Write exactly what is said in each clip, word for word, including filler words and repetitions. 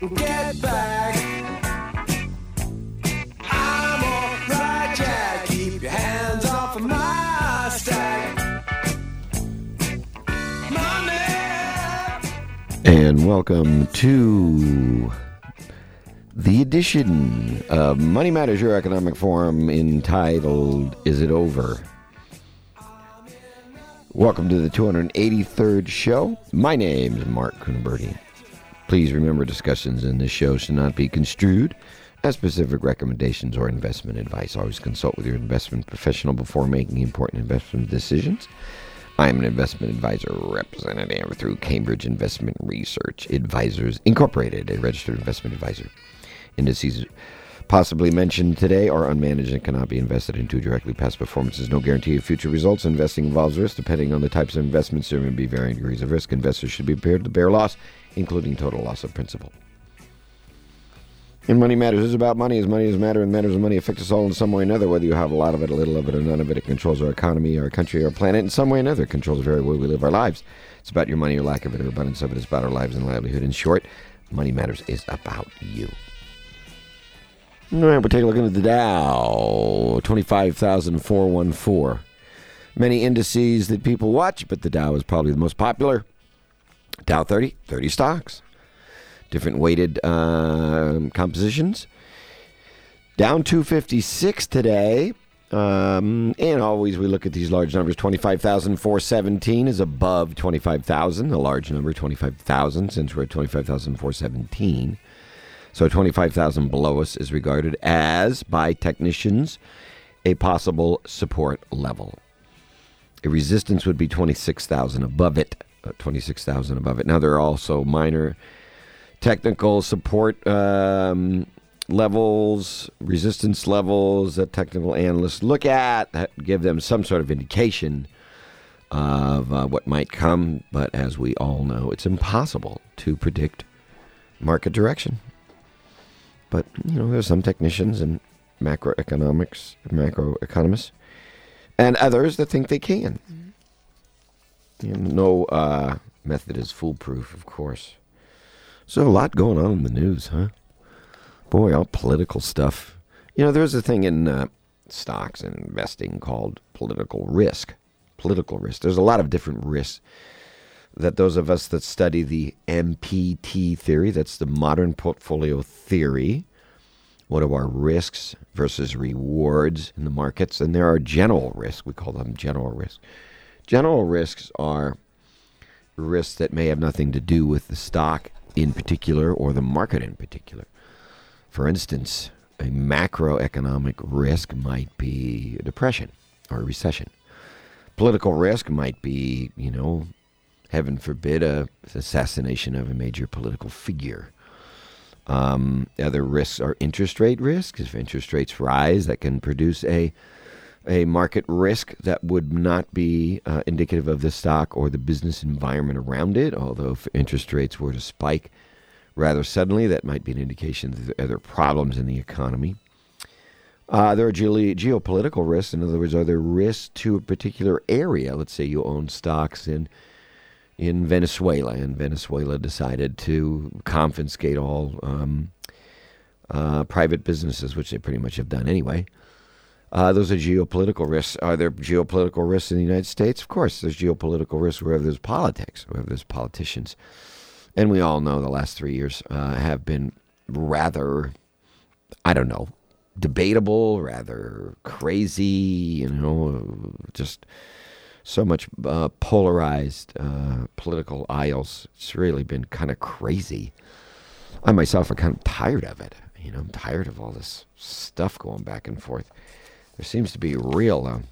Get back. I'm alright, Jack. Keep your hands off of my stack. Money. And welcome to the edition of Money Matters, your economic forum, entitled, Is It Over? Welcome to the two hundred eighty-third show. My name is Mark Kunaberti. Please remember, discussions in this show should not be construed as specific recommendations or investment advice. Always consult with your investment professional before making important investment decisions. I am an investment advisor representative through Cambridge Investment Research Advisors Incorporated, a registered investment advisor. Indices possibly mentioned today are unmanaged and cannot be invested into directly. Past performance is no guarantee of future results. Investing involves risk. Depending on the types of investments, there may be varying degrees of risk. Investors should be prepared to bear loss, including total loss of principal. And Money Matters is about money, as money is matter, and matters of money affect us all in some way or another, whether you have a lot of it, a little of it, or none of it. It controls our economy, our country, our planet, in some way or another. It controls the very way we live our lives. It's about your money or lack of it, or abundance of it. It's about our lives and livelihood. In short, Money Matters is about you. All right, we'll take a look at the Dow, twenty-five thousand four hundred fourteen. Many indices that people watch, but the Dow is probably the most popular. Dow thirty, thirty stocks. Different weighted uh, compositions. Down two fifty-six today. Um, and always we look at these large numbers. twenty-five thousand four hundred seventeen is above twenty-five thousand. A large number, twenty-five thousand, since we're at twenty-five thousand four hundred seventeen. So twenty-five thousand below us is regarded as, by technicians, a possible support level. A resistance would be twenty-six thousand above it. Uh, twenty-six thousand above it. Now, there are also minor technical support um, levels, resistance levels that technical analysts look at that give them some sort of indication of uh, what might come. But as we all know, it's impossible to predict market direction. But, you know, there's some technicians and macroeconomics, macroeconomists, and others that think they can. Mm-hmm. You know, no uh, method is foolproof, of course. So a lot going on in the news, huh? Boy, all political stuff. You know, there's a thing in uh, stocks and investing called political risk. Political risk. There's a lot of different risks that those of us that study the M P T theory, that's the modern portfolio theory, what are our risks versus rewards in the markets? And there are general risks. We call them general risks. General risks are risks that may have nothing to do with the stock in particular or the market in particular. For instance, a macroeconomic risk might be a depression or a recession. Political risk might be, you know, heaven forbid, a assassination of a major political figure. Um, other risks are interest rate risks. If interest rates rise, that can produce a a market risk that would not be uh, indicative of the stock or the business environment around it. Although if interest rates were to spike rather suddenly, that might be an indication that there are problems in the economy. Uh, there are ge- geopolitical risks. In other words, are there risks to a particular area? Let's say you own stocks in in Venezuela, and Venezuela decided to confiscate all um, uh, private businesses, which they pretty much have done anyway. Uh, those are geopolitical risks. Are there geopolitical risks in the United States? Of course, there's geopolitical risks wherever there's politics, wherever there's politicians. And we all know the last three years uh, have been rather, I don't know, debatable, rather crazy, you know, just so much uh, polarized uh, political aisles. It's really been kind of crazy. I myself am kind of tired of it. You know, I'm tired of all this stuff going back and forth. There seems to be real uh,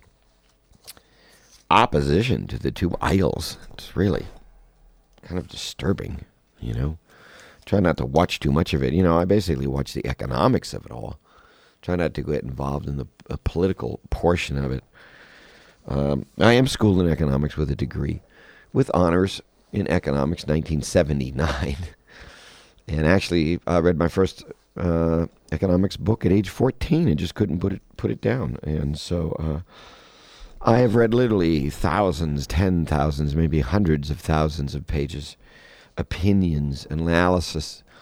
opposition to the two aisles. It's really kind of disturbing, you know. Try not to watch too much of it. You know, I basically watch the economics of it all. Try not to get involved in the uh, political portion of it. Um, I am schooled in economics with a degree, with honors in economics, nineteen seventy-nine. And actually, I read my first uh, economics book at age fourteen and just couldn't put it put it down. And so uh, I have read literally thousands, ten thousands, maybe hundreds of thousands of pages, opinions, analysis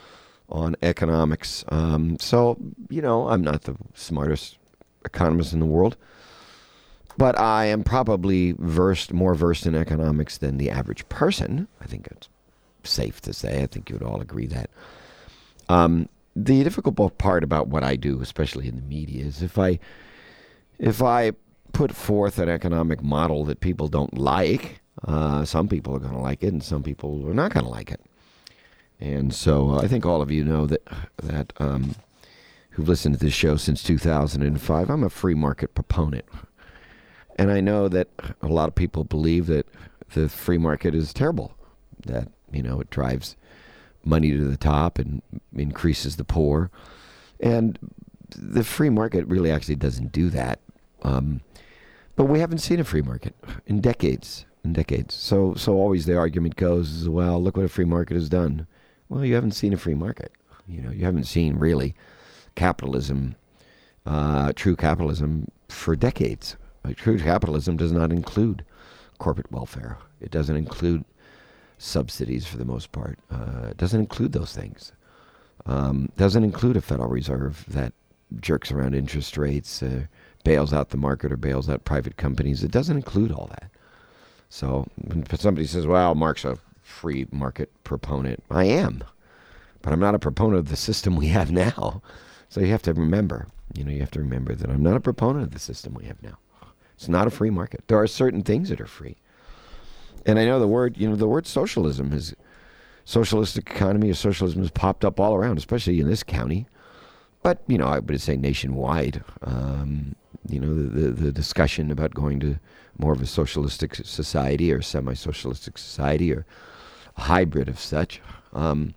on economics. Um, so, you know, I'm not the smartest economist in the world, but I am probably versed, more versed in economics than the average person. I think it's safe to say. I think you would all agree that. Um, the difficult part about what I do, especially in the media, is if I, if I put forth an economic model that people don't like, uh, some people are going to like it and some people are not going to like it. And so uh, I think all of you know that, that um, who've listened to this show since two thousand five, I'm a free market proponent. And I know that a lot of people believe that the free market is terrible, that, you know, it drives money to the top and increases the poor. And the free market really actually doesn't do that. Um, but we haven't seen a free market in decades, in decades. So, so always the argument goes, well, look what a free market has done. Well, you haven't seen a free market. You know, you haven't seen really capitalism, uh, true capitalism for decades. Like, true capitalism does not include corporate welfare. It doesn't include subsidies for the most part. Uh, it doesn't include those things. Um, doesn't include a Federal Reserve that jerks around interest rates, uh, bails out the market or bails out private companies. It doesn't include all that. So when somebody says, well, Mark's a free market proponent, I am. But I'm not a proponent of the system we have now. So you have to remember, you know, you have to remember that I'm not a proponent of the system we have now. It's not a free market. There are certain things that are free. And I know the word, you know, the word socialism is, socialistic economy or socialism has popped up all around, especially in this county. But, you know, I would say nationwide, um, you know, the, the, the discussion about going to more of a socialistic society or semi-socialistic society or a hybrid of such um,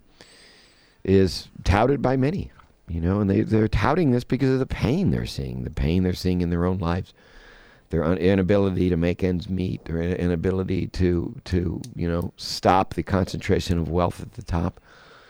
is touted by many, you know, and they, they're touting this because of the pain they're seeing, the pain they're seeing in their own lives. Their inability to make ends meet, their inability to, to, you know, stop the concentration of wealth at the top.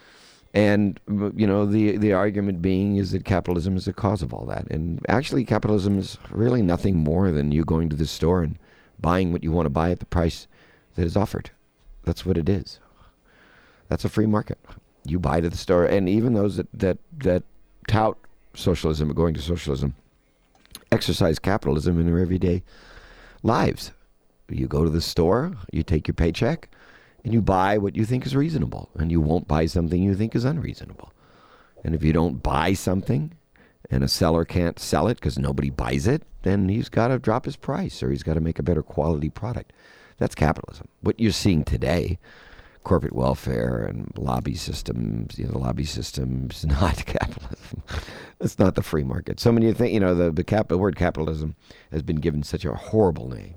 And, you know, the, the argument being is that capitalism is the cause of all that. And actually, capitalism is really nothing more than you going to the store and buying what you want to buy at the price that is offered. That's what it is. That's a free market. You buy to the store. And even those that, that, that tout socialism or going to socialism exercise capitalism in their everyday lives. You go to the store, you take your paycheck, and you buy what you think is reasonable, and you won't buy something you think is unreasonable. And if you don't buy something, and a seller can't sell it because nobody buys it, then he's got to drop his price, or he's got to make a better quality product. That's capitalism. What you're seeing today, corporate welfare and lobby systems, you know, the lobby system's not capitalism. It's not the free market. So many think, you know, the the, cap, the word capitalism has been given such a horrible name.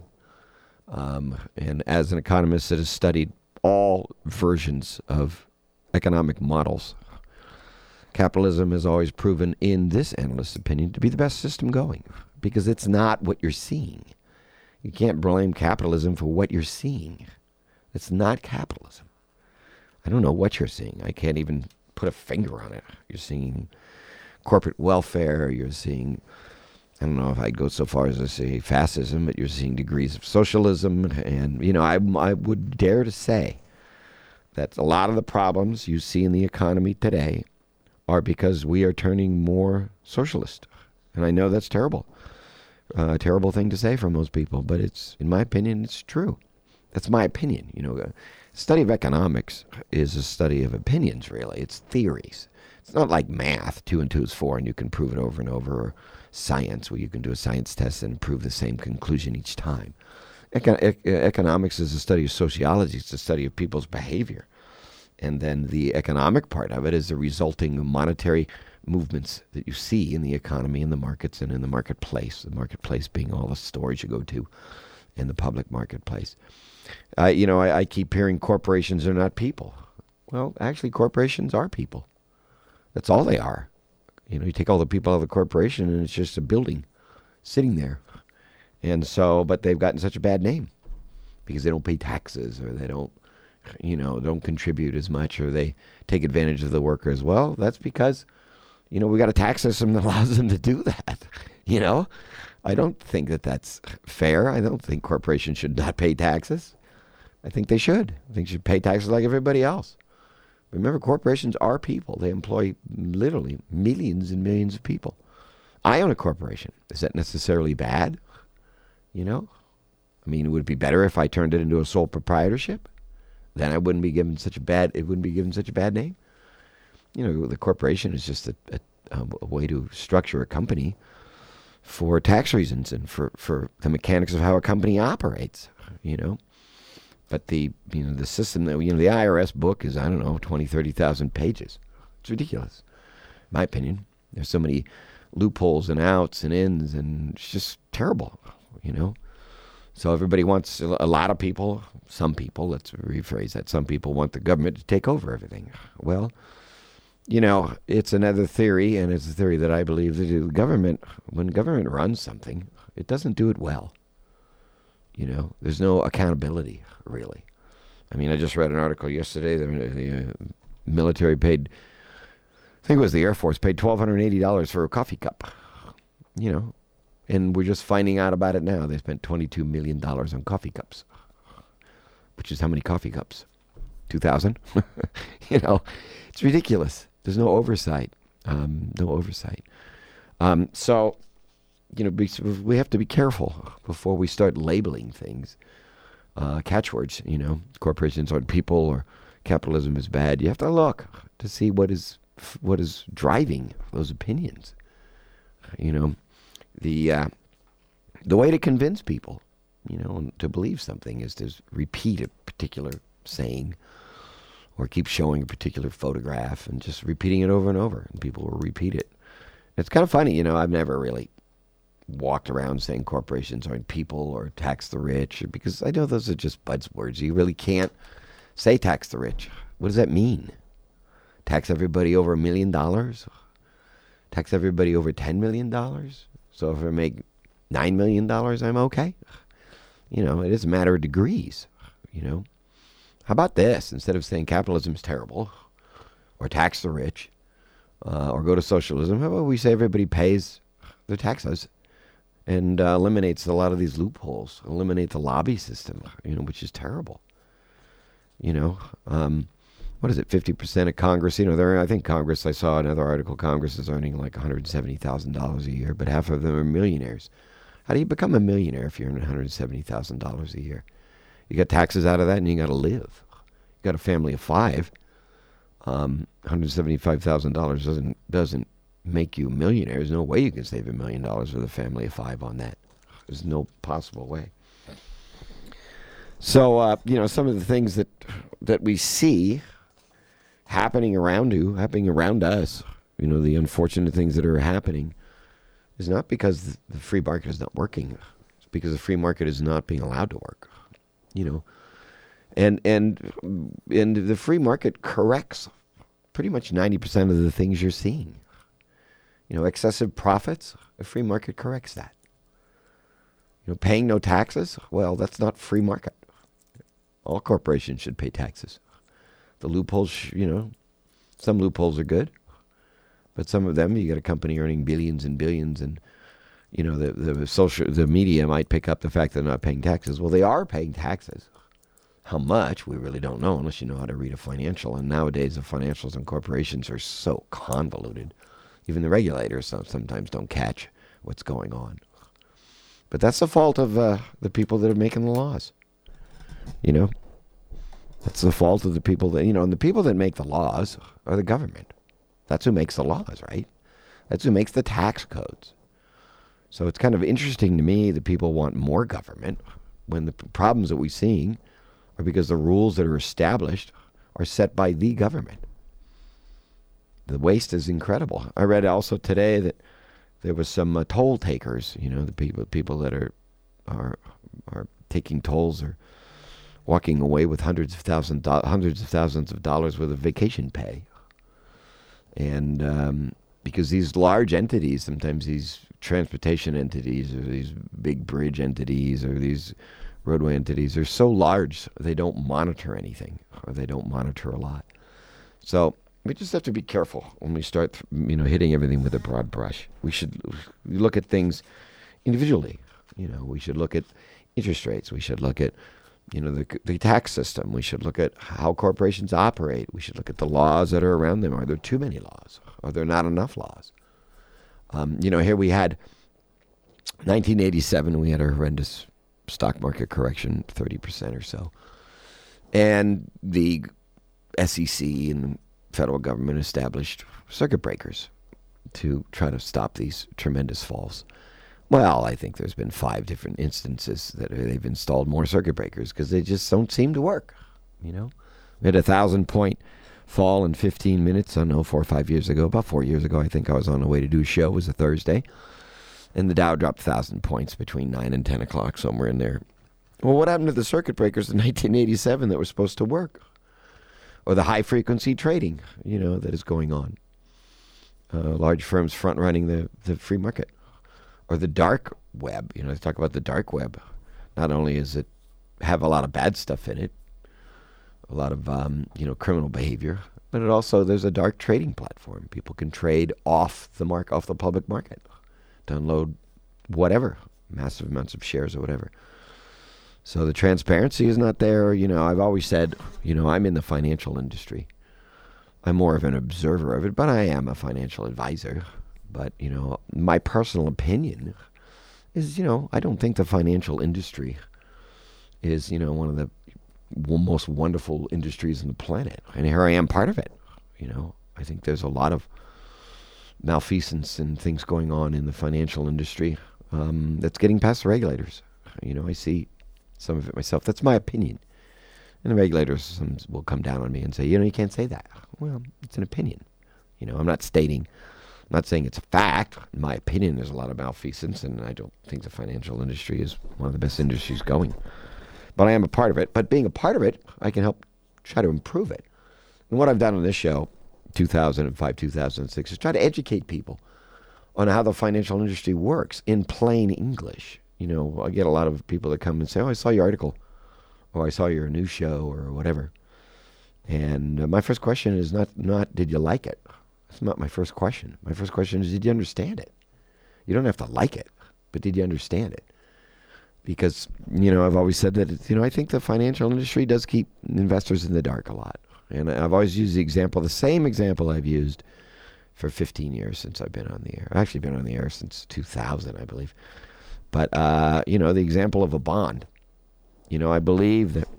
Um, and as an economist that has studied all versions of economic models, capitalism has always proven, in this analyst's opinion, to be the best system going, because it's not what you're seeing. You can't blame capitalism for what you're seeing. It's not capitalism. I don't know what you're seeing. I can't even put a finger on it. You're seeing corporate welfare. You're seeing, I don't know if I'd go so far as to say fascism, but you're seeing degrees of socialism. And, you know, I, I would dare to say that a lot of the problems you see in the economy today are because we are turning more socialist. And I know that's terrible. Uh, a terrible thing to say for most people, but it's, in my opinion, it's true. That's my opinion. You know, a study of economics is a study of opinions, really. It's theories. It's not like math. Two and two is four, and you can prove it over and over. Or science, where you can do a science test and prove the same conclusion each time. Econ- ec- economics is a study of sociology. It's a study of people's behavior. And then the economic part of it is the resulting monetary movements that you see in the economy, in the markets, and in the marketplace. The marketplace being all the stores you go to in the public marketplace. Uh, you know, I, I keep hearing corporations are not people. Well, actually, corporations are people. That's all they are. You know, you take all the people out of the corporation and it's just a building sitting there. And so, but they've gotten such a bad name because they don't pay taxes, or they don't, you know, don't contribute as much, or they take advantage of the workers. Well, that's because, you know, we got a tax system that allows them to do that. You know, I don't think that that's fair. I don't think corporations should not pay taxes. I think they should. I think they should pay taxes like everybody else. Remember, corporations are people. They employ literally millions and millions of people. I own a corporation. Is that necessarily bad? You know? I mean, would it be better if I turned it into a sole proprietorship? Then I wouldn't be given such a bad, it wouldn't be given such a bad name. You know, the corporation is just a, a, a way to structure a company for tax reasons and for, for the mechanics of how a company operates, you know. But the, you know, the system, that you know, the I R S book is, I don't know, twenty, thirty thousand pages. It's ridiculous, in my opinion. There's so many loopholes and outs and ins, and it's just terrible, you know. So everybody wants, a lot of people, some people, let's rephrase that, some people want the government to take over everything. Well, you know, it's another theory, and it's a theory that I believe that the government, when government runs something, it doesn't do it well. You know, there's no accountability, really. I mean, I just read an article yesterday that the uh, military paid, I think it was the Air Force, paid twelve hundred eighty dollars for a coffee cup, you know. And we're just finding out about it now. They spent twenty-two million dollars on coffee cups, which is how many coffee cups? two thousand? You know, it's ridiculous. There's no oversight. Um, no oversight. Um, so, you know, we, we have to be careful before we start labeling things. Uh, catchwords, you know, corporations aren't people or capitalism is bad. You have to look to see what is what is driving those opinions. You know, the uh, the way to convince people, you know, to believe something is to repeat a particular saying or keep showing a particular photograph and just repeating it over and over, and people will repeat it. It's kind of funny, you know, I've never really walked around saying corporations aren't people or tax the rich, because I know those are just buzzwords. You really can't say tax the rich. What does that mean? Tax everybody over a million dollars? Tax everybody over ten million dollars? So if I make nine million dollars, I'm okay? You know, it is a matter of degrees, you know. How about this? Instead of saying capitalism is terrible or tax the rich uh, or go to socialism, how about we say everybody pays their taxes and uh, eliminates a lot of these loopholes, eliminate the lobby system, you know, which is terrible. You know, um, what is it, fifty percent of Congress? You know, there. I think Congress, I saw another article, Congress is earning like one hundred seventy thousand dollars a year, but half of them are millionaires. How do you become a millionaire if you're earning one hundred seventy thousand dollars a year? You got taxes out of that and you got to live. You got a family of five. Um, one hundred seventy-five thousand dollars doesn't doesn't make you a millionaire. There's no way you can save a million dollars with a family of five on that. There's no possible way. So, uh, you know, some of the things that that we see happening around you, happening around us, you know, the unfortunate things that are happening is not because the free market is not working. It's because the free market is not being allowed to work, you know. And and and the free market corrects pretty much ninety percent of the things you're seeing. You know, excessive profits, the free market corrects that. You know, paying no taxes, well, that's not free market. All corporations should pay taxes. The loopholes, you know, some loopholes are good, but some of them, you got a company earning billions and billions, and you know, the the social, the media might pick up the fact they're not paying taxes. Well, they are paying taxes. How much, we really don't know unless you know how to read a financial. And nowadays, the financials and corporations are so convoluted. Even the regulators sometimes don't catch what's going on. But that's the fault of uh, the people that are making the laws. You know, that's the fault of the people that, you know, and the people that make the laws are the government. That's who makes the laws, right? That's who makes the tax codes. So it's kind of interesting to me that people want more government when the problems that we're seeing are because the rules that are established are set by the government. The waste is incredible. I read also today that there was some uh, toll takers, you know, the people people that are are are taking tolls or walking away with hundreds of thousands hundreds of thousands of dollars worth of vacation pay. And um, because these large entities, sometimes these transportation entities or these big bridge entities or these roadway entities are so large they don't monitor anything, or they don't monitor a lot. So we just have to be careful when we start, you know, hitting everything with a broad brush. We should look at things individually. You know, we should look at interest rates. We should look at you know, the, the tax system. We should look at how corporations operate. We should look at the laws that are around them. Are there too many laws? Are there not enough laws? Um, you know, here we had nineteen eighty-seven, we had a horrendous stock market correction, thirty percent or so. And the S E C and the federal government established circuit breakers to try to stop these tremendous falls. Well, I think there's been five different instances that they've installed more circuit breakers because they just don't seem to work. You know, we had a thousand point fall in fifteen minutes. I don't know, four or five years ago, about four years ago, I think I was on the way to do a show. It was a Thursday. And the Dow dropped one thousand points between nine and ten o'clock, somewhere in there. Well, what happened to the circuit breakers in nineteen eighty-seven that were supposed to work? Or the high-frequency trading, you know, that is going on. Uh, large firms front-running the, the free market. Or the dark web. You know, they talk about the dark web. Not only does it have a lot of bad stuff in it, a lot of, um, you know, criminal behavior, but it also, there's a dark trading platform. People can trade off the mark, off the public market. To unload whatever, massive amounts of shares or whatever. So the transparency is not there. You know, I've always said, you know, I'm in the financial industry. I'm more of an observer of it, but I am a financial advisor. But, you know, my personal opinion is, you know, I don't think the financial industry is, you know, one of the most wonderful industries on the planet. And here I am part of it. You know, I think there's a lot of malfeasance and things going on in the financial industry um, that's getting past the regulators. You know, I see some of it myself. That's my opinion. And the regulators some, will come down on me and say, you know, you can't say that. Well, it's an opinion. You know, I'm not stating, I'm not saying it's a fact. In my opinion, there's a lot of malfeasance, and I don't think the financial industry is one of the best industries going. But I am a part of it. But being a part of it, I can help try to improve it. And what I've done on this show, two thousand five, two thousand six, is try to educate people on how the financial industry works in plain English. You know, I get a lot of people that come and say, oh, I saw your article, or I saw your news show, or whatever. And uh, my first question is not, not, did you like it? That's not my first question. My first question is, did you understand it? You don't have to like it, but did you understand it? Because, you know, I've always said that, it's, you know, I think the financial industry does keep investors in the dark a lot. And I've always used the example, the same example I've used for fifteen years since I've been on the air. I've actually been on the air since two thousand, I believe. But, uh, you know, the example of a bond. You know, I believe that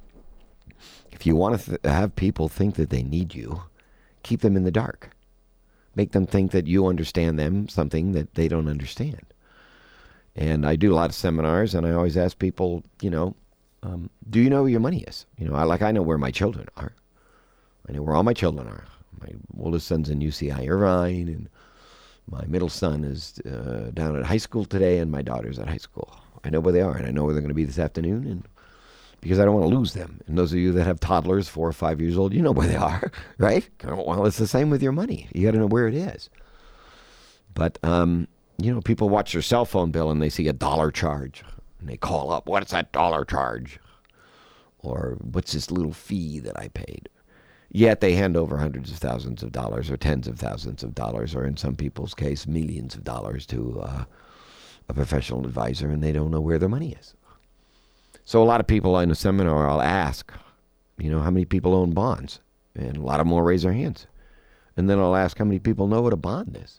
if you want to th- have people think that they need you, keep them in the dark. Make them think that you understand them, something that they don't understand. And I do a lot of seminars, and I always ask people, you know, um, do you know where your money is? You know, I like I know where my children are. I know where all my children are. My oldest son's in U C I Irvine, and my middle son is uh, down at high school today, and my daughter's at high school. I know where they are, and I know where they're going to be this afternoon, and because I don't want to lose them. And those of you that have toddlers, four or five years old, you know where they are, right? Well, it's the same with your money. You got to know where it is. But, um, you know, people watch their cell phone bill, and they see a dollar charge, and they call up, what's that dollar charge? Or what's this little fee that I paid? Yet they hand over hundreds of thousands of dollars or tens of thousands of dollars, or in some people's case, millions of dollars to uh, a professional advisor, and they don't know where their money is. So a lot of people in a seminar, I'll ask, you know, how many people own bonds? And a lot of them will raise their hands. And then I'll ask how many people know what a bond is.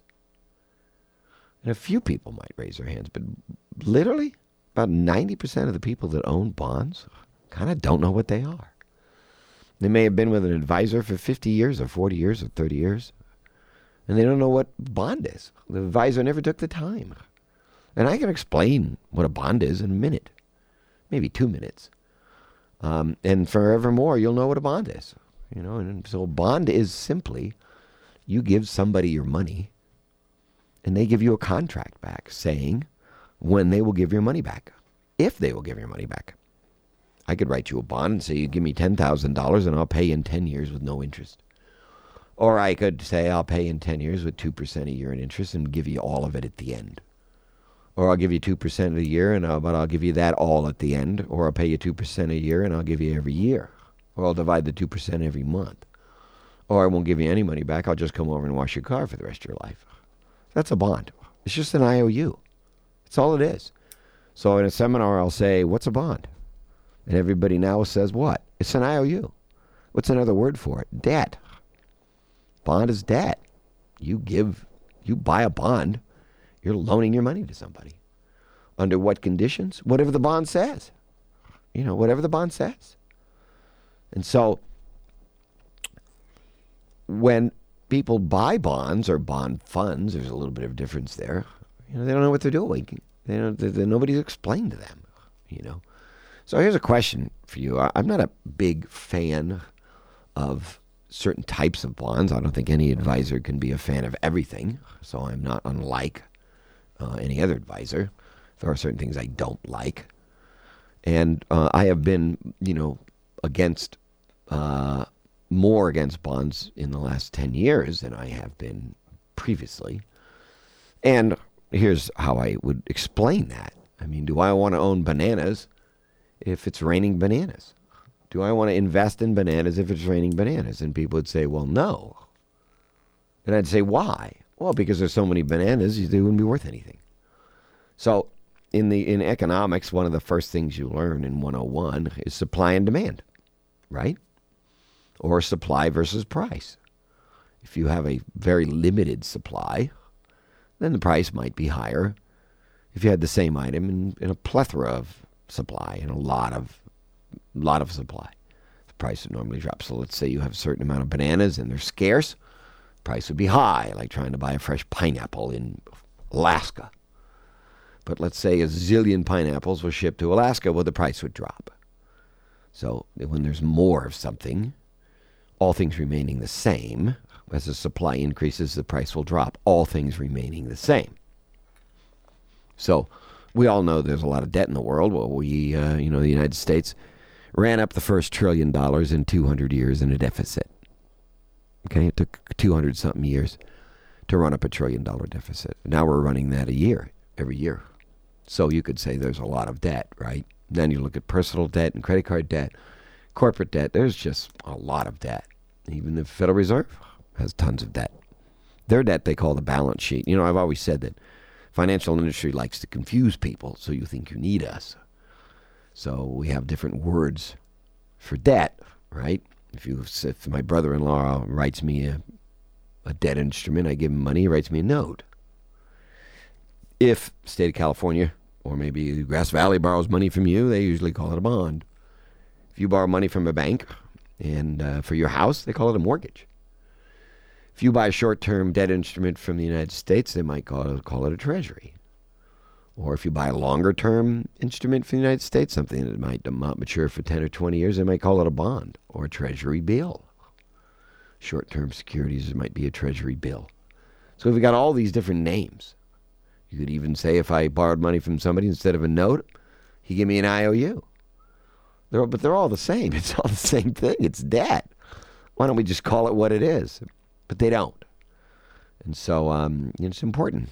And a few people might raise their hands, but literally about ninety percent of the people that own bonds kind of don't know what they are. They may have been with an advisor for fifty years or forty years or thirty years, and they don't know what bond is. The advisor never took the time. And I can explain what a bond is in a minute, maybe two minutes. Um, and forevermore, you'll know what a bond is. You know, and so a bond is simply you give somebody your money, and they give you a contract back saying when they will give your money back, if they will give your money back. I could write you a bond and say, you give me ten thousand dollars and I'll pay in ten years with no interest. Or I could say, I'll pay in ten years with two percent a year in interest and give you all of it at the end. Or I'll give you two percent a year, and I'll, but I'll give you that all at the end. Or I'll pay you two percent a year and I'll give you every year. Or I'll divide the two percent every month. Or I won't give you any money back. I'll just come over and wash your car for the rest of your life. That's a bond. It's just an I O U. That's all it is. So in a seminar, I'll say, what's a bond? And everybody now says what? It's an I O U. What's another word for it? Debt. Bond is debt. You give, you buy a bond, you're loaning your money to somebody. Under what conditions? Whatever the bond says. You know, whatever the bond says. And so, when people buy bonds or bond funds, there's a little bit of difference there. You know, they don't know what they're doing. They don't, they, they, nobody's explained to them, you know. So here's a question for you. I, I'm not a big fan of certain types of bonds. I don't think any advisor can be a fan of everything. So I'm not unlike uh, any other advisor. There are certain things I don't like. And uh, I have been, you know, against, uh, more against bonds in the last ten years than I have been previously. And here's how I would explain that. I mean, do I want to own bananas if it's raining bananas? Do I want to invest in bananas if it's raining bananas? And people would say, well, no. And I'd say, why? Well, because there's so many bananas, they wouldn't be worth anything. So in the in economics, one of the first things you learn in one oh one is supply and demand, right? Or supply versus price. If you have a very limited supply, then the price might be higher. If you had the same item in, in a plethora of supply and a lot of lot of supply, the price would normally drop. So let's say you have a certain amount of bananas and they're scarce, the price would be high, like trying to buy a fresh pineapple in Alaska. But let's say a zillion pineapples were shipped to Alaska, well, the price would drop. So when there's more of something, all things remaining the same, as the supply increases, the price will drop, all things remaining the same. So we all know there's a lot of debt in the world. Well, we, uh, you know, the United States ran up the first trillion dollars in two hundred years in a deficit. Okay, it took two hundred something years to run up a trillion dollar deficit. Now we're running that a year, every year. So you could say there's a lot of debt, right? Then you look at personal debt and credit card debt, corporate debt. There's just a lot of debt. Even the Federal Reserve has tons of debt. Their debt they call the balance sheet. You know, I've always said that financial industry likes to confuse people, so you think you need us. So we have different words for debt, right? If you, if my brother-in-law writes me a, a debt instrument, I give him money, he writes me a note. If state of California or maybe Grass Valley borrows money from you, they usually call it a bond. If you borrow money from a bank and uh, for your house, they call it a mortgage. If you buy a short-term debt instrument from the United States, they might call it, call it a treasury. Or if you buy a longer-term instrument from the United States, something that might not mature for ten or twenty years, they might call it a bond or a treasury bill. Short-term securities might be a treasury bill. So we've got all these different names. You could even say if I borrowed money from somebody instead of a note, he gave me an I O U. They're all, but they're all the same. It's all the same thing. It's debt. Why don't we just call it what it is? But they don't. And so um, it's important.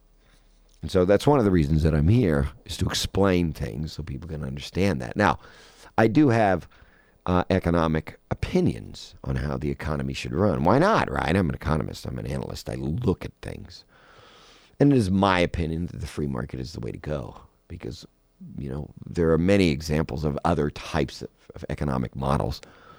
And so that's one of the reasons that I'm here, is to explain things so people can understand that. Now, I do have uh, economic opinions on how the economy should run. Why not, right? I'm an economist. I'm an analyst. I look at things. And it is my opinion that the free market is the way to go. Because, you know, there are many examples of other types of, of economic models.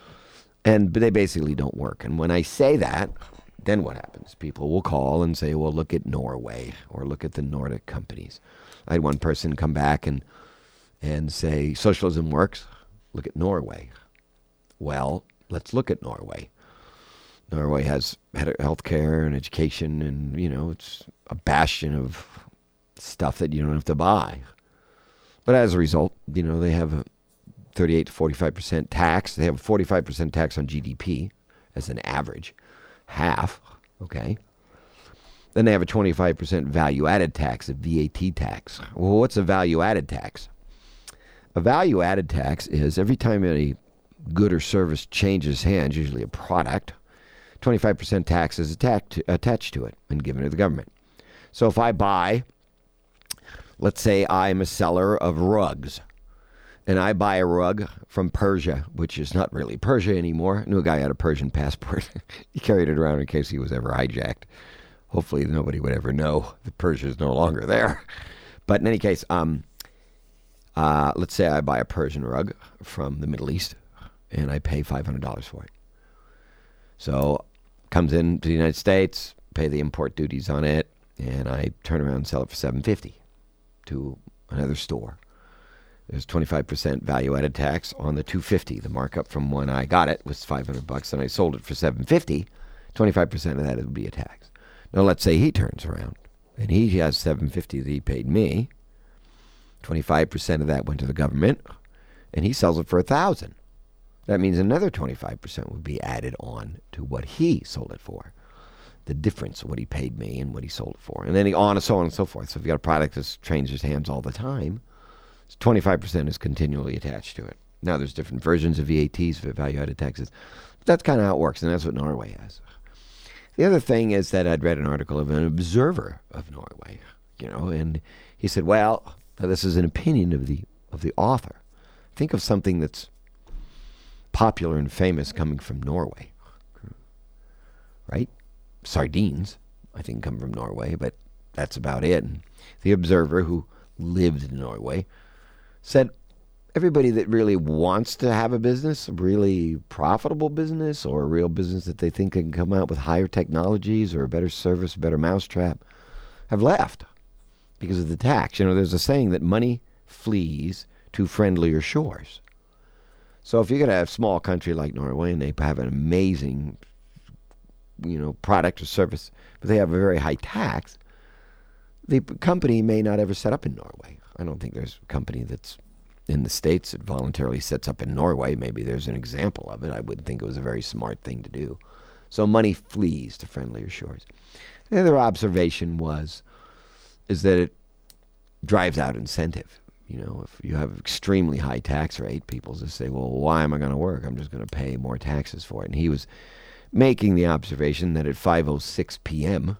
And but they basically don't work. And when I say that, then what happens? People will call and say, well, look at Norway or look at the Nordic companies. I had one person come back and and say, socialism works. Look at Norway. Well, let's look at Norway. Norway has health care and education and, you know, it's a bastion of stuff that you don't have to buy. But as a result, you know, they have a thirty-eight to forty-five percent tax. They have a forty-five percent tax on G D P as an average. Half, okay? Then they have a twenty-five percent value-added tax, a V A T tax. Well, what's a value-added tax? A value-added tax is every time a good or service changes hands, usually a product, twenty-five percent tax is attacked, attached to it and given to the government. So if I buy, let's say I'm a seller of rugs, and I buy a rug from Persia, which is not really Persia anymore. I knew a guy had a Persian passport. He carried it around in case he was ever hijacked. Hopefully nobody would ever know that Persia is no longer there. But in any case, um, Uh, let's say I buy a Persian rug from the Middle East, and I pay five hundred dollars for it. So comes into the United States, pay the import duties on it, and I turn around and sell it for seven hundred fifty dollars to another store. There's twenty-five percent value-added tax on the two hundred fifty dollars. The markup from when I got it was five hundred bucks, and I sold it for seven hundred fifty dollars. twenty-five percent of that would be a tax. Now, let's say he turns around, and he has seven hundred fifty dollars that he paid me. twenty-five percent of that went to the government, and he sells it for one thousand dollars. That means another twenty-five percent would be added on to what he sold it for. The difference of what he paid me and what he sold it for. And then he on and so on and so forth. So if you got a product that changes hands all the time, twenty-five percent is continually attached to it. Now there's different versions of V A Ts for value-added taxes. But that's kind of how it works, and that's what Norway has. The other thing is that I'd read an article of an observer of Norway, you know, and he said, well, this is an opinion of the of the author. Think of something that's popular and famous coming from Norway, right? Sardines, I think, come from Norway, but that's about it. And the observer, who lived in Norway, said everybody that really wants to have a business, a really profitable business, or a real business that they think can come out with higher technologies or a better service, a better mousetrap, have left because of the tax. You know, there's a saying that money flees to friendlier shores. So if you're going to have a small country like Norway and they have an amazing, you know, product or service, but they have a very high tax, the company may not ever set up in Norway. I don't think there's a company that's in the States that voluntarily sets up in Norway. Maybe there's an example of it. I wouldn't think it was a very smart thing to do. So money flees to friendlier shores. The other observation was, is that it drives out incentive. You know, if you have an extremely high tax rate, people just say, well, why am I going to work? I'm just going to pay more taxes for it. And he was making the observation that at five oh six p.m.,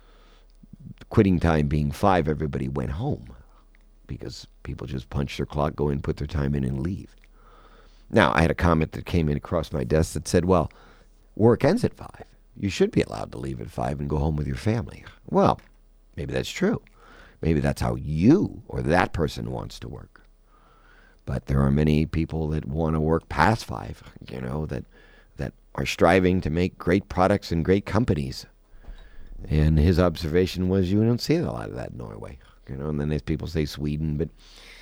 quitting time being five, everybody went home because people just punch their clock, go in, put their time in, and leave. Now, I had a comment that came in across my desk that said, well, work ends at five. You should be allowed to leave at five and go home with your family. Well, maybe that's true. Maybe that's how you or that person wants to work. But there are many people that want to work past five, you know, that that are striving to make great products and great companies. And his observation was, you don't see a lot of that in Norway. You know, and then there's people say Sweden, but,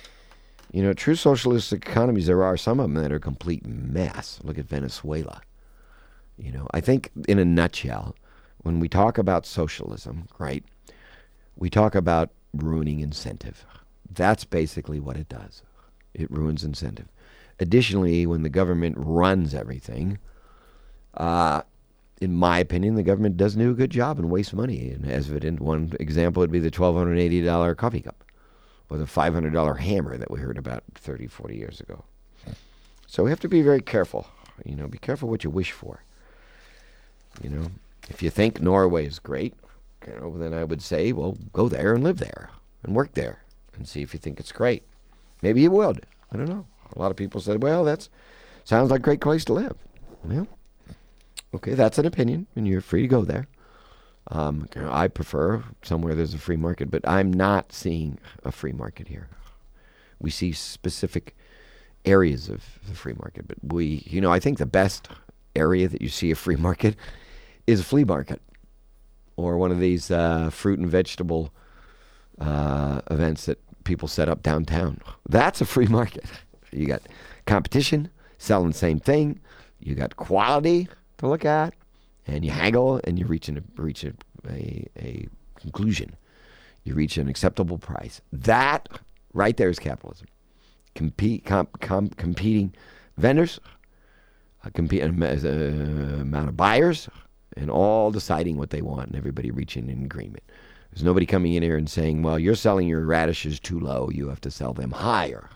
you know, true socialist economies, there are some of them that are a complete mess. Look at Venezuela. You know, I think in a nutshell, when we talk about socialism, right, we talk about ruining incentive. That's basically what it does. It ruins incentive. Additionally, when the government runs everything, uh, in my opinion, the government doesn't do a good job and wastes money. And as evident, one example would be the twelve eighty dollars coffee cup or the five hundred dollars hammer that we heard about thirty, forty years ago. So we have to be very careful. You know, be careful what you wish for. You know, if you think Norway is great, you know, then I would say, well, go there and live there and work there and see if you think it's great. Maybe you would. I don't know. A lot of people said, well, that sounds like a great place to live. Well, okay, that's an opinion, and you're free to go there. Um, you know, I prefer somewhere there's a free market, but I'm not seeing a free market here. We see specific areas of the free market, but we, you know, I think the best area that you see a free market is a flea market or one of these uh, fruit and vegetable uh, events that people set up downtown. That's a free market. You got competition, selling the same thing. You got quality to look at, and you haggle, and you reach, an, reach a, a, a conclusion. You reach an acceptable price. That right there is capitalism. Compete, comp, comp, competing vendors, a compete, uh, amount of buyers, and all deciding what they want, and everybody reaching an agreement. There's nobody coming in here and saying, well, you're selling your radishes too low, you have to sell them higher.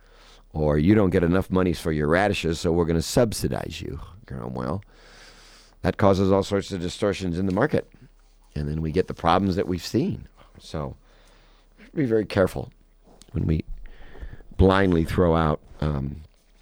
Or you don't get enough money for your radishes, so we're going to subsidize you. You know, well, that causes all sorts of distortions in the market. And then we get the problems that we've seen. So be very careful when we blindly throw out um,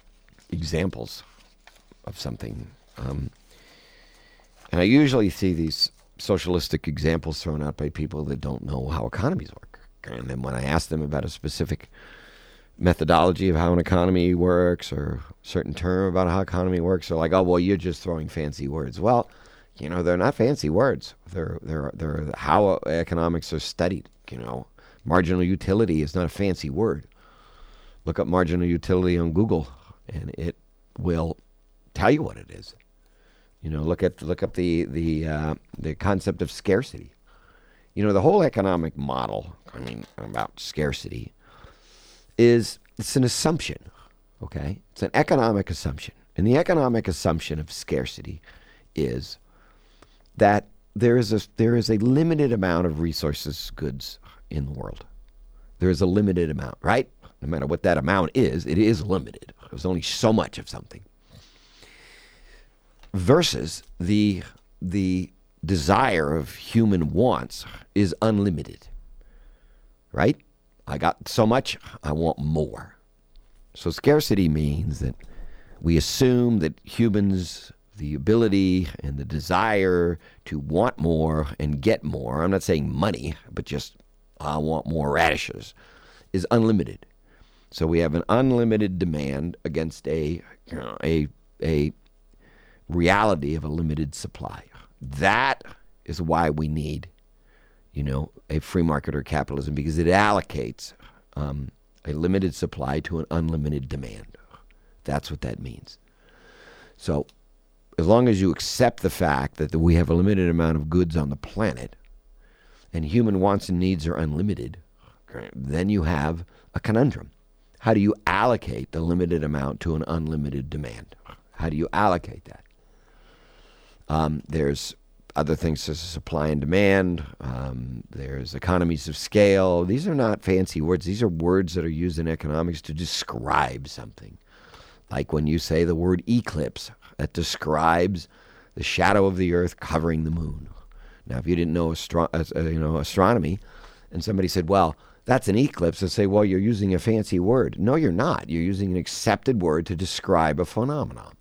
examples of something. Um, and I usually see these socialistic examples thrown out by people that don't know how economies work. And then when I ask them about a specific methodology of how an economy works or a certain term about how economy works. They're like, oh, well, you're just throwing fancy words. Well, you know, they're not fancy words. They're they're they're how economics are studied. You know, marginal utility is not a fancy word. Look up marginal utility on Google, and it will tell you what it is. You know, look at look up the the uh, the concept of scarcity. You know, the whole economic model, I mean, about scarcity, is it's an assumption. Okay, it's an economic assumption, and the economic assumption of scarcity is that there is a there is a limited amount of resources, goods in the world. There is a limited amount, right? No matter what that amount is, it is limited. There's only so much of something. Versus the the desire of human wants is unlimited, right? I got so much, I want more. So scarcity means that we assume that humans, the ability and the desire to want more and get more, I'm not saying money, but just I want more radishes, is unlimited. So we have an unlimited demand against a you know, a a reality of a limited supply. That is why we need, you know, a free market or capitalism, because it allocates um, a limited supply to an unlimited demand. That's what that means. So as long as you accept the fact that we have a limited amount of goods on the planet and human wants and needs are unlimited, then you have a conundrum. How do you allocate the limited amount to an unlimited demand? How do you allocate that? Um, there's other things such as supply and demand. Um, there's economies of scale. These are not fancy words. These are words that are used in economics to describe something. Like when you say the word eclipse, that describes the shadow of the earth covering the moon. Now, if you didn't know, astro- uh, you know astronomy, and somebody said, well, that's an eclipse, and say, well, you're using a fancy word. No, you're not. You're using an accepted word to describe a phenomenon.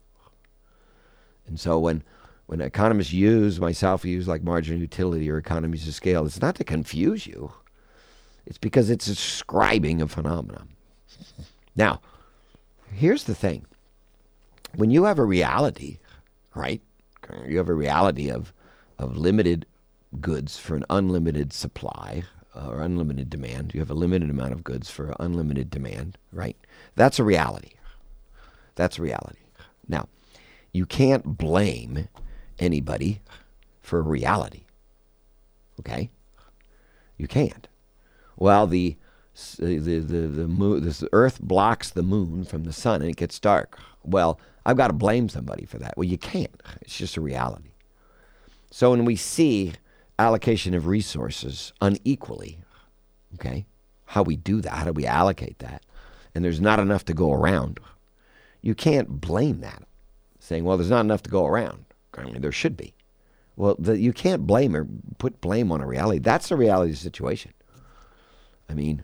And so when when economists use, myself use like marginal utility or economies of scale, it's not to confuse you. It's because it's describing a phenomenon. Now, here's the thing. When you have a reality, right, you have a reality of, of limited goods for an unlimited supply, or unlimited demand. You have a limited amount of goods for unlimited demand, right? That's a reality. That's a reality. Now, you can't blame anybody for reality, okay? You can't. Well, the the the the moon, the Earth blocks the moon from the sun, and it gets dark. Well, I've got to blame somebody for that. Well, you can't. It's just a reality. So when we see allocation of resources unequally, okay, how we do that, how do we allocate that, and there's not enough to go around, you can't blame that, saying, well, there's not enough to go around. I mean, there should be. Well, the, you can't blame or put blame on a reality. That's the reality of the situation. I mean,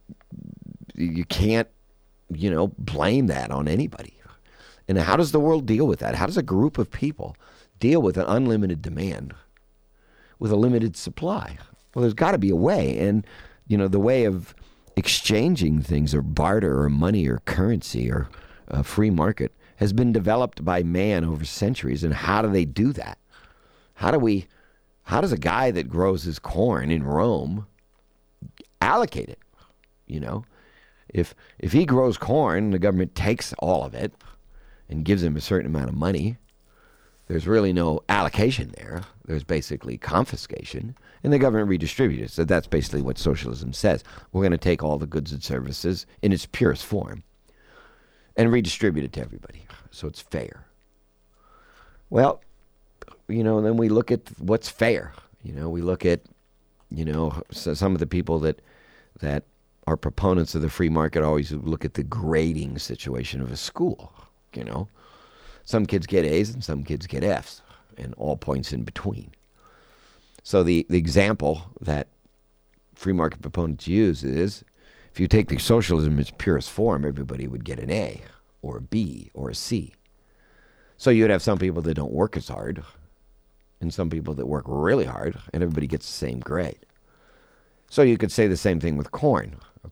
you can't, you know, blame that on anybody. And how does the world deal with that? How does a group of people deal with an unlimited demand with a limited supply? Well, there's got to be a way. And, you know, the way of exchanging things or barter or money or currency or a free market has been developed by man over centuries. And how do they do that? How do we, how does a guy that grows his corn in Rome allocate it? You know, if if he grows corn and the government takes all of it and gives him a certain amount of money, there's really no allocation there. There's basically confiscation, and the government redistributes it. So that's basically what socialism says. We're going to take all the goods and services in its purest form and redistribute it to everybody, so it's fair. Well, you know, then we look at what's fair. You know, we look at, you know, so some of the people that that are proponents of the free market always look at the grading situation of a school. You know, some kids get A's and some kids get F's, and all points in between. So the, the example that free market proponents use is, if you take the socialism in its purest form, everybody would get an A or a B or a C. So you'd have some people that don't work as hard and some people that work really hard, and everybody gets the same grade. So you could say the same thing with corn, okay?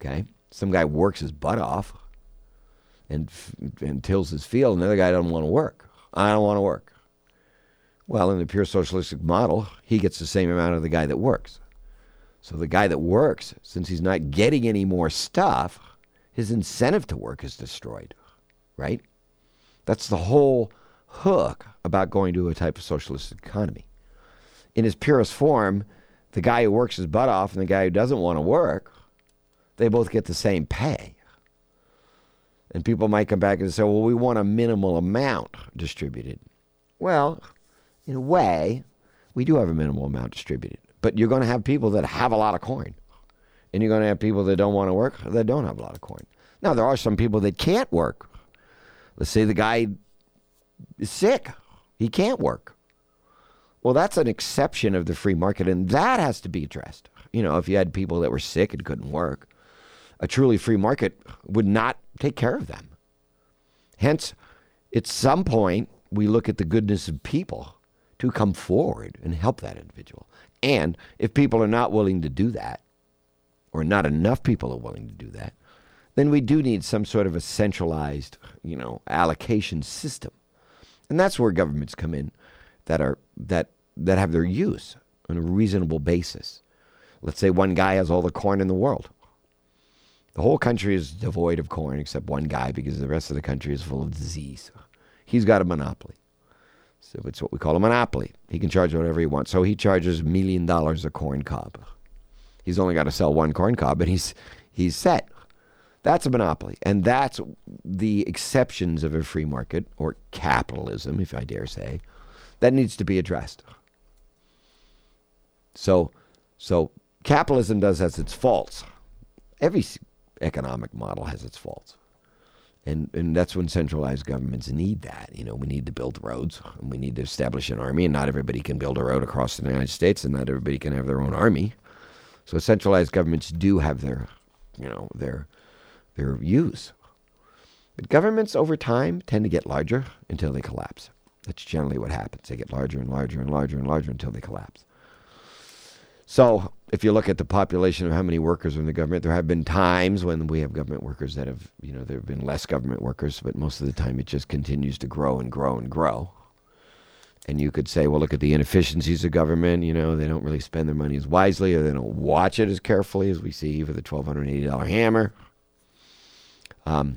Some guy works his butt off and and tills his field, and the other guy doesn't want to work. I don't want to work. Well, in the pure socialistic model, he gets the same amount of the guy that works. So the guy that works, since he's not getting any more stuff, his incentive to work is destroyed, right? That's the whole hook about going to a type of socialist economy. In its purest form, the guy who works his butt off and the guy who doesn't want to work, they both get the same pay. And people might come back and say, well, we want a minimal amount distributed. Well, in a way, we do have a minimal amount distributed. But you're going to have people that have a lot of coin. And you're going to have people that don't want to work that don't have a lot of coin. Now, there are some people that can't work. Let's say the guy is sick. He can't work. Well, that's an exception of the free market, and that has to be addressed. You know, if you had people that were sick and couldn't work, a truly free market would not take care of them. Hence, at some point, we look at the goodness of people to come forward and help that individual. And if people are not willing to do that, or not enough people are willing to do that, then we do need some sort of a centralized, you know, allocation system. And that's where governments come in that are that that have their use on a reasonable basis. Let's say one guy has all the corn in the world. The whole country is devoid of corn except one guy because the rest of the country is full of disease. He's got a monopoly. So it's what we call a monopoly. He can charge whatever he wants. So he charges a million dollars a corn cob. He's only got to sell one corn cob, and he's he's set. That's a monopoly. And that's the exceptions of a free market, or capitalism, if I dare say, that needs to be addressed. So, so capitalism does has its faults. Every economic model has its faults. And and that's when centralized governments need that. You know, we need to build roads, and we need to establish an army, and not everybody can build a road across the United States, and not everybody can have their own army. So centralized governments do have their, you know, their their use. But governments over time tend to get larger until they collapse. That's generally what happens. They get larger and larger and larger and larger until they collapse. So if you look at the population of how many workers are in the government, there have been times when we have government workers that have, you know, there have been less government workers, but most of the time it just continues to grow and grow and grow. And you could say, well, look at the inefficiencies of government. You know, they don't really spend their money as wisely, or they don't watch it as carefully as we see for the twelve eighty dollars hammer. Um,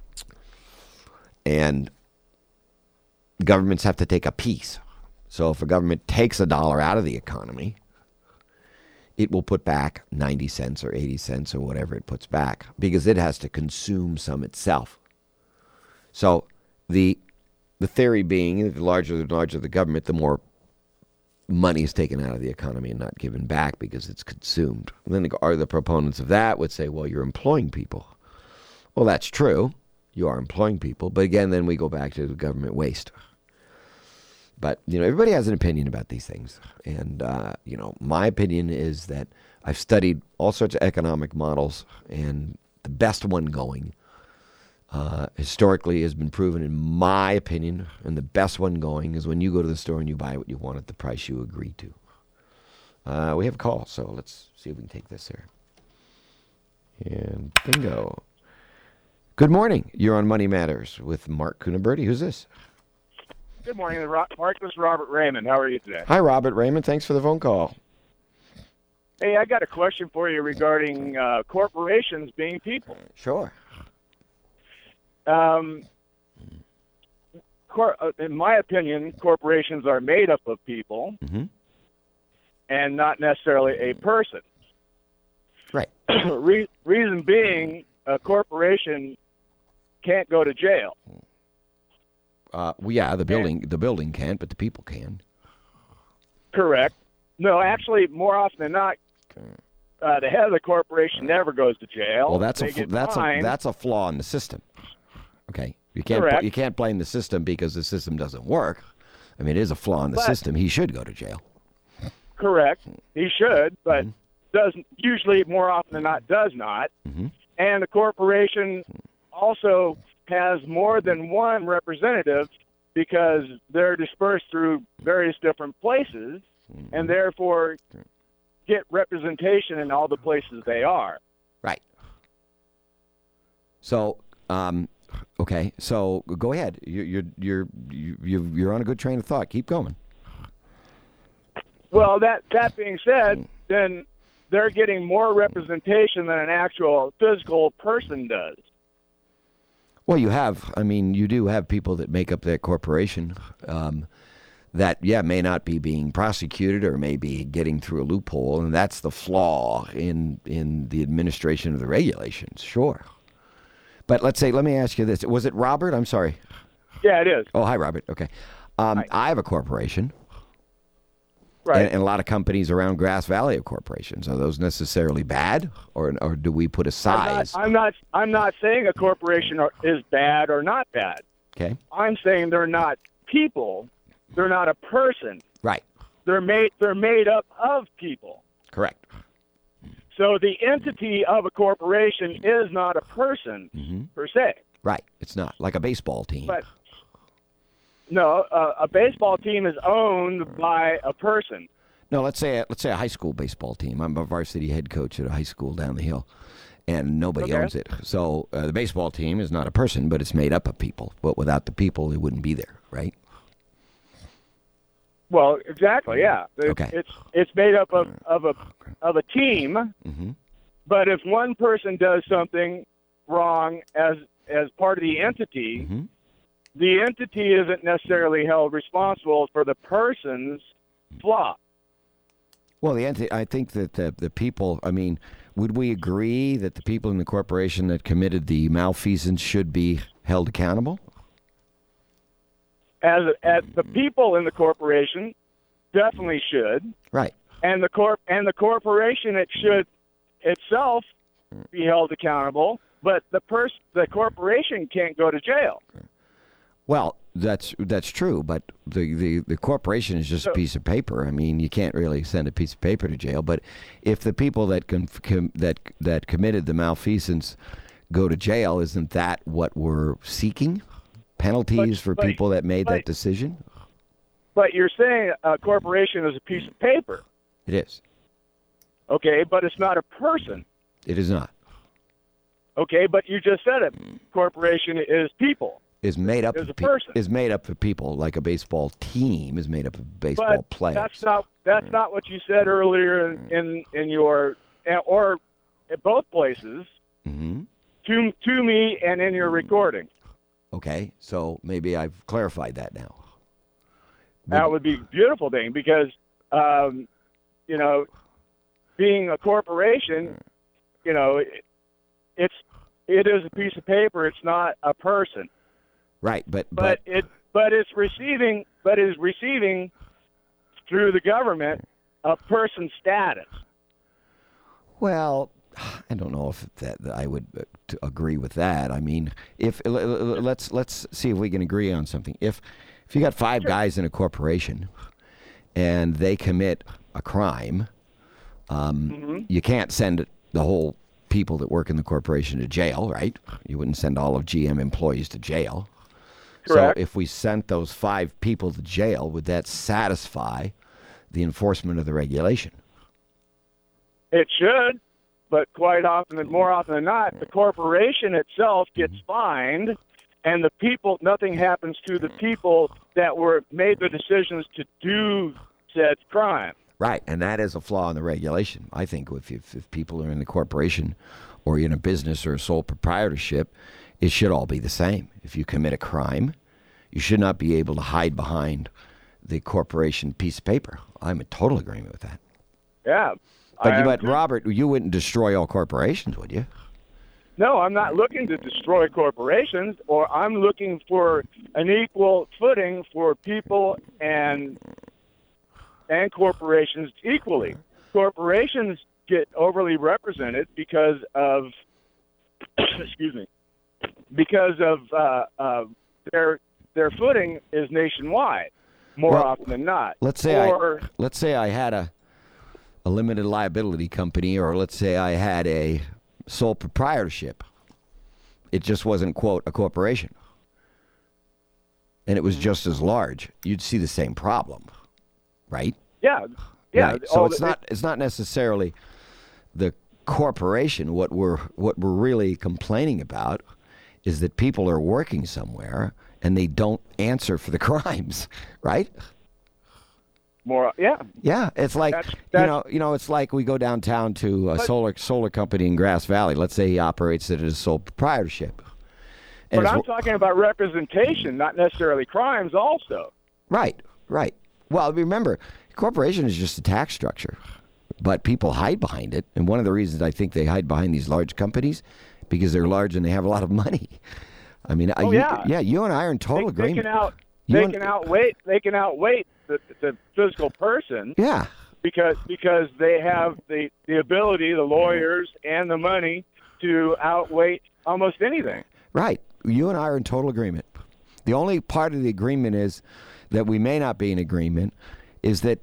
and governments have to take a piece. So if a government takes a dollar out of the economy, it will put back ninety cents or eighty cents or whatever it puts back, because it has to consume some itself. So the the theory being, the larger the larger the government, the more money is taken out of the economy and not given back because it's consumed. And then are the proponents of that would say, well, you're employing people. Well, that's true. You are employing people. But again, then we go back to the government waste. But, you know, everybody has an opinion about these things. And, uh, you know, my opinion is that I've studied all sorts of economic models, and the best one going uh, historically has been proven, in my opinion, and the best one going is when you go to the store and you buy what you want at the price you agreed to. Uh, we have a call, so let's see if we can take this here. And bingo. Good morning. You're on Money Matters with Mark Cunaberti. Who's this? Good morning, Mark. This is Robert Raymond. How are you today? Hi, Robert Raymond. Thanks for the phone call. Hey, I got a question for you regarding uh, corporations being people. Sure. Um, cor- in my opinion, corporations are made up of people, Mm-hmm. and not necessarily a person. Right. Re- reason being, a corporation can't go to jail. Uh, well, yeah, the building the building can't, but the people can. Correct. No, actually, more often than not, uh, the head of the corporation never goes to jail. Well, that's They a get that's a fined. that's a flaw in the system. Okay, you can't Correct. you can't blame the system because the system doesn't work. I mean, it is a flaw in the But- system. He should go to jail. Correct. He should, but Mm-hmm. doesn't usually, more often than not, does not. Mm-hmm. And the corporation also has more than one representative because they're dispersed through various different places, Mm-hmm. and therefore get representation in all the places they are. Right. So, um, okay. So go ahead. You, you're you're you, you're on a good train of thought. Keep going. Well, that that being said, then they're getting more representation than an actual physical person does. Well, you have. I mean, you do have people that make up that corporation um, that, yeah, may not be being prosecuted or may be getting through a loophole, and that's the flaw in in the administration of the regulations. Sure. But let's say, let me ask you this: was it Robert? I'm sorry. Yeah, it is. Oh, hi, Robert. Okay. Um, Hi. I have a corporation. Right. And, and a lot of companies around Grass Valley have corporations. Are those necessarily bad, or or do we put a size? I'm not, I'm not. I'm not saying a corporation are, is bad or not bad. Okay. I'm saying they're not people. They're not a person. Right. They're made. They're made up of people. Correct. So the entity of a corporation is not a person Mm-hmm. per se. Right. It's not like a baseball team. But no, uh, a baseball team is owned by a person. No, let's say a, let's say a high school baseball team. I'm a varsity head coach at a high school down the hill, and nobody Okay. owns it. So uh, the baseball team is not a person, but it's made up of people. But without the people, it wouldn't be there, right? Well, exactly. Yeah. It- Okay. It's it's made up of of a of a team. Mm-hmm. But if one person does something wrong as as part of the entity, Mm-hmm. the entity isn't necessarily held responsible for the person's flaw. Well, the enti- I think that the the people. I mean, would we agree that the people in the corporation that committed the malfeasance should be held accountable? As as the people in the corporation definitely should, Right. and the corp and the corporation it should itself be held accountable. But the pers- the corporation can't go to jail. Well, that's that's true, but the, the, the corporation is just a So- piece of paper. I mean, you can't really send a piece of paper to jail. But if the people that com- com- that that committed the malfeasance go to jail, isn't that what we're seeking? Penalties But- for but- people that made but- that decision? But you're saying a corporation is a piece of paper, It is. okay? But it's not a person, It is not. okay? But you just said it. Corporation is people. Is made up Is of a pe- person. is made up of people, like a baseball team is made up of baseball But players. that's not that's not what you said earlier in in, in your or at both places hmm to to me and in your recording. Okay, so maybe I've clarified that now. That would be a beautiful thing because um, you know, being a corporation, you know, it, it's it is a piece of paper. It's not a person. Right, but But it but it's receiving but is receiving through the government a person status. Well, I don't know if that I would uh, t- agree with that. I mean, if l- l- l- let's let's see if we can agree on something. If if you got five guys in a corporation and they commit a crime, um, Mm-hmm. you can't send the whole people that work in the corporation to jail, right? You wouldn't send all of G M employees to jail. Correct. So if we sent those five people to jail, would that satisfy the enforcement of the regulation? It should, but quite often, and more often than not, the corporation itself gets fined, and the people, nothing happens to the people that were made the decisions to do said crime. Right, and that is a flaw in the regulation. I think if, if if people are in the corporation or in a business or a sole proprietorship, it should all be the same. If you commit a crime, you should not be able to hide behind the corporation piece of paper. I'm in total agreement with that. Yeah. But, I am but too. Robert, you wouldn't destroy all corporations, would you? No, I'm not looking to destroy corporations, or I'm looking for an equal footing for people and and corporations equally. Corporations get overly represented because of excuse me, because of uh, uh, their their footing is nationwide more Well, often than not. Let's say or, I let's say I had a a limited liability company, or let's say I had a sole proprietorship. It just wasn't, quote, a corporation, and it was just as large. You'd see the same problem, right? yeah, yeah. Right. So all it's the- not it's not necessarily the corporation, what we're what we're really complaining about is that people are working somewhere and they don't answer for the crimes, right? More, yeah. Yeah, it's like That's- you that's- know, you know, it's like we go downtown to a But- solar solar company in Grass Valley. Let's say he operates it as a sole proprietorship. And But it's- I'm talking about representation, not necessarily crimes also. Right, right. Well, remember, corporation is just a tax structure, but people hide behind it. And one of the reasons I think they hide behind these large companies because they're large and they have a lot of money. I mean, Oh, you, yeah. yeah, you and I are in total They, they agreement. can out You they and- can outweigh they can outweigh the, the physical person Yeah, because because they have the, the ability, the lawyers and the money to outweigh almost anything. right. You and I are in total agreement. The only part of the agreement is that we may not be in agreement is that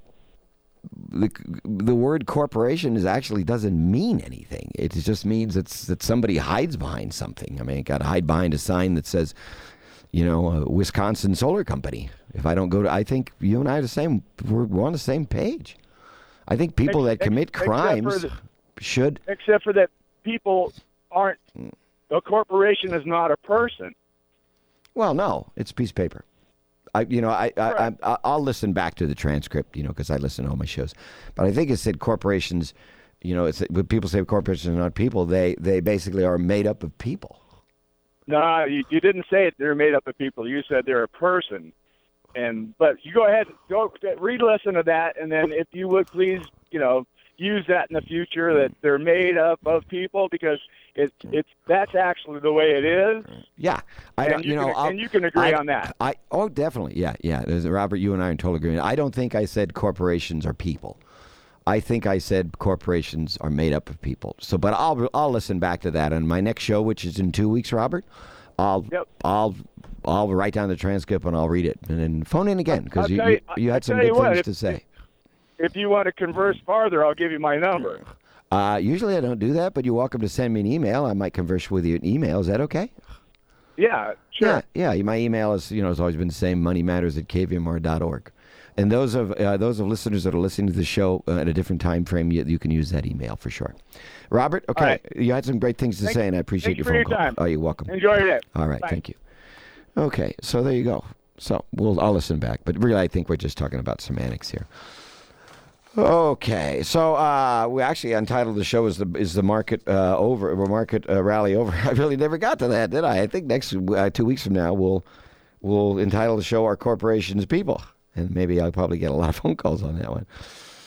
the the word corporation is actually doesn't mean anything. It just means it's that somebody hides behind something. I mean, got to hide behind a sign that says, you know, uh, Wisconsin Solar Company. If I don't go to, I think you and I are the same. We're, we're on the same page. I think people Ex- that commit ex- except for crimes the- should. Except for that people aren't a corporation is not a person. Well, no, it's a piece of paper. I, you know, I, I, Right. I, I'll listen back to the transcript, you know, because I listen to all my shows. But I think it said corporations, you know, it's when people say corporations are not people, they, they basically are made up of people. No, you, you didn't say it. They're made up of people. You said they're a person. And but you go ahead, go re-listen to that, and then if you would please, you know, use that in the future that they're made up of people because it's it's that's actually the way it is. Yeah, I And don't, you you know, can- I'll- and you can agree I- on that. I oh, definitely, yeah, yeah. There's, Robert, you and I are in total agreement. I don't think I said corporations are people. I think I said corporations are made up of people. So, but I'll I'll listen back to that on my next show, which is in two weeks, Robert. I'll Yep. I'll I'll write down the transcript and I'll read it and then phone in again because I'll you, tell you you- you I'll had some tell good you what, things if- to say. If you want to converse farther, I'll give you my number. Uh, usually I don't do that, but you're welcome to send me an email. I might converse with you in email. Is that okay? Yeah, sure. Yeah, yeah. My email is, you know, has always been the same, money matters at k v m r dot org. And those of uh, those of listeners that are listening to the show uh, at a different time frame, you, you can use that email for sure. Robert, okay, All right. you had some great things to Thank- say, and I appreciate thanks your for phone your call. time. Oh, you're welcome. Enjoy your day. All right, Bye. thank you. Okay, so there you go. So we'll I'll listen back, but really, I think we're just talking about semantics here. Okay, so uh, we actually entitled the show is the is the market uh, over or market uh, rally over. I really never got to that, did I? I think next uh, two weeks from now we'll we'll entitle the show "Our Corporations People," and maybe I'll probably get a lot of phone calls on that one.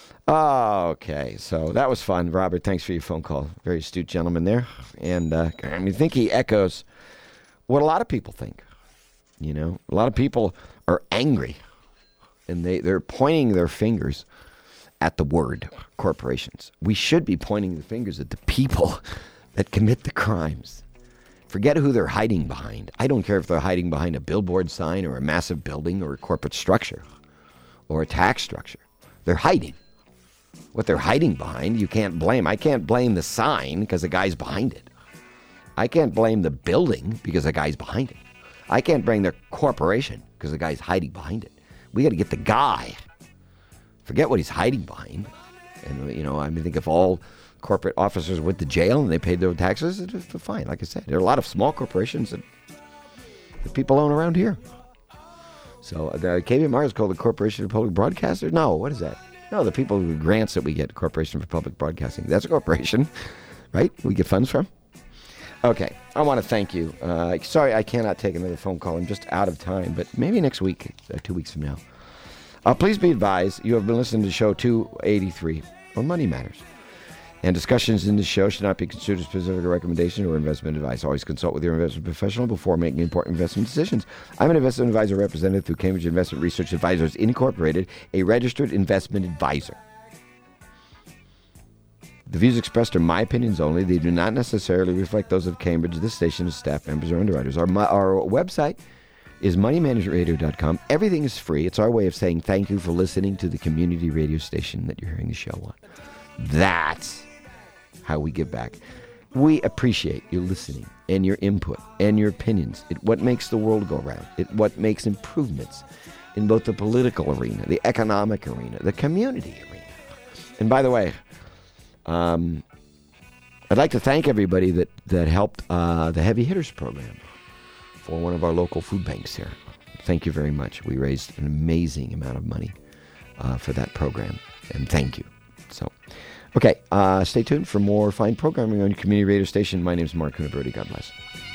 Okay, so that was fun, Robert. Thanks for your phone call. Very astute gentleman there, and uh, I mean, I think he echoes what a lot of people think. You know, a lot of people are angry, and they they're pointing their fingers at the word corporations. We should be pointing the fingers at the people that commit the crimes. Forget who they're hiding behind. I don't care if they're hiding behind a billboard sign or a massive building or a corporate structure or a tax structure. They're hiding. What they're hiding behind, you can't blame. I can't blame the sign because the guy's behind it. I can't blame the building because the guy's behind it. I can't blame the corporation because the guy's hiding behind it. We got to get the guy. Forget what he's hiding behind. And, you know, I mean, think if all corporate officers went to jail and they paid their taxes, it's fine. Like I said, there are a lot of small corporations that, that people own around here. So the K V M R is called the Corporation for Public Broadcasters? No, what is that? No, the people, the grants that we get, Corporation for Public Broadcasting. That's a corporation, right? We get funds from. Okay, I want to thank you. Uh, sorry I cannot take another phone call. I'm just out of time, but maybe next week, uh, two weeks from now. Uh, please be advised, you have been listening to show two eighty-three on Money Matters. And discussions in this show should not be considered specific recommendation or investment advice. Always consult with your investment professional before making important investment decisions. I'm an investment advisor represented through Cambridge Investment Research Advisors Incorporated, a registered investment advisor. The views expressed are my opinions only. They do not necessarily reflect those of Cambridge, this station, staff members, or underwriters. Our, our website is money management radio dot com. Everything is free. It's our way of saying thank you for listening to the community radio station that you're hearing the show on. That's how we give back. We appreciate you listening and your input and your opinions. It what makes the world go round. It what makes improvements in both the political arena, the economic arena, the community arena. And by the way, um, I'd like to thank everybody that, that helped uh, the Heavy Hitters program for one of our local food banks here. Thank you very much. We raised an amazing amount of money uh, for that program, and thank you. So, okay, uh, stay tuned for more fine programming on your community radio station. My name is Mark Cunaberti. God bless.